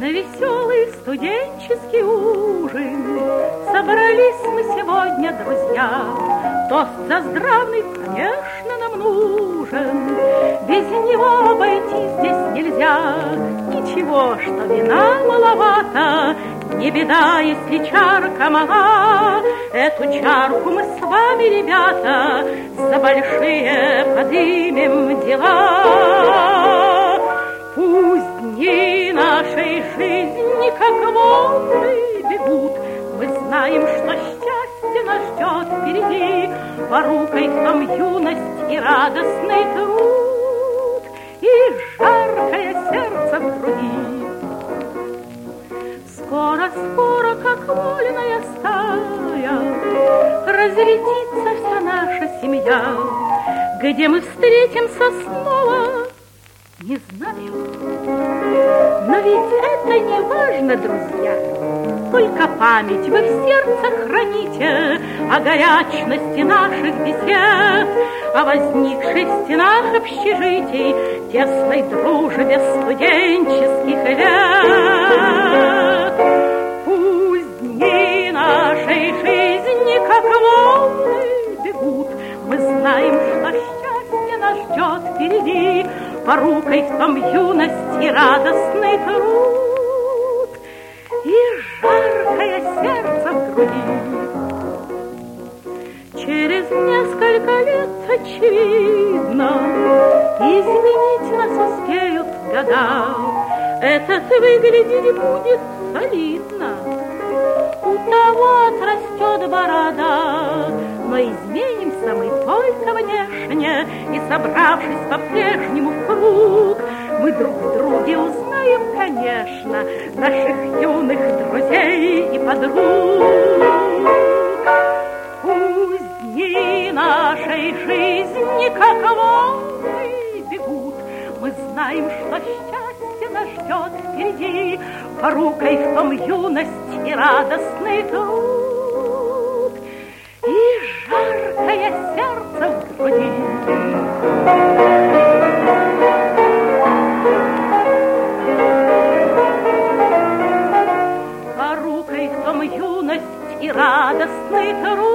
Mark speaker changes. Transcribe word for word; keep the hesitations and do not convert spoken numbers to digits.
Speaker 1: веселый студенческий ужин собрались мы сегодня, друзья. Тост за здравный, конечно, нам нужен, без него обойти здесь нельзя. Ничего, что вина маловато, не беда, если чарка мала. Эту чарку мы с вами, ребята, за большие подымем дела. Пусть дни нашей жизни как волны бегут, мы знаем, что счастье нас ждет впереди. Порукой в том юность и радостный труд, и жаркое сердце в груди. Скоро-скоро, как вольная стая, разлетится вся наша семья. Где мы встретимся снова, не знаю. Но ведь это не важно, друзья. Только память вы в сердце храните о горячности наших бесед, о возникшей в стенах общежитий тесной дружбе студенческих лет. Пусть дни нашей жизни как волны бегут, мы знаем, что счастье нас ждет впереди. Порукой в том юность и радостный труд, и жаркое сердце в груди. Через несколько лет, очевидно, изменить нас успеют года. Этот выглядеть будет солидно, у того отрастет борода. Но изменимся мы только внешне, и, собравшись по-прежнему в круг, мы друг в друге узнаем, конечно, наших юных друзей и подруг. Пусть дни нашей жизни как волны бегут, мы знаем, что счастье нас ждет впереди. Порукой в том юность и радостный труд, и жаркое сердце в груди. Порукой в том юность и радостный труд,